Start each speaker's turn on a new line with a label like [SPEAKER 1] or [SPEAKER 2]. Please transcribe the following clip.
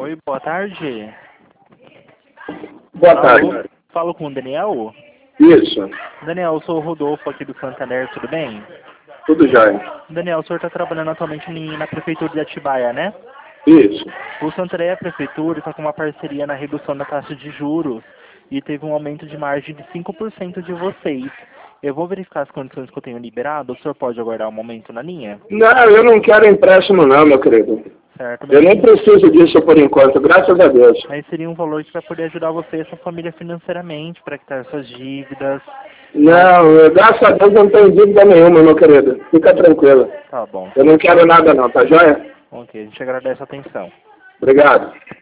[SPEAKER 1] Oi, boa tarde.
[SPEAKER 2] Boa tarde.
[SPEAKER 1] Falo com o Daniel?
[SPEAKER 2] Isso,
[SPEAKER 1] Daniel, eu sou o Rodolfo aqui do Santander, tudo bem?
[SPEAKER 2] tudo jóia.
[SPEAKER 1] Daniel, o senhor está trabalhando atualmente na Prefeitura de Atibaia, né?
[SPEAKER 2] Isso.
[SPEAKER 1] O Santander e a Prefeitura está com uma parceria na redução da taxa de juros e teve um aumento de margem de 5% de vocês. Eu vou verificar as condições que eu tenho liberado. O senhor pode aguardar um momento na linha?
[SPEAKER 2] Não, eu não quero empréstimo não, meu querido.
[SPEAKER 1] Certo.
[SPEAKER 2] Eu nem preciso disso por enquanto, graças a Deus.
[SPEAKER 1] Mas seria um valor que vai poder ajudar você e a sua família financeiramente, para quitar suas dívidas.
[SPEAKER 2] Não, graças a Deus eu não tenho dívida nenhuma, meu querido. Fica tranquilo.
[SPEAKER 1] Tá bom.
[SPEAKER 2] Eu não quero nada não, tá jóia?
[SPEAKER 1] Ok, a gente agradece a atenção.
[SPEAKER 2] Obrigado.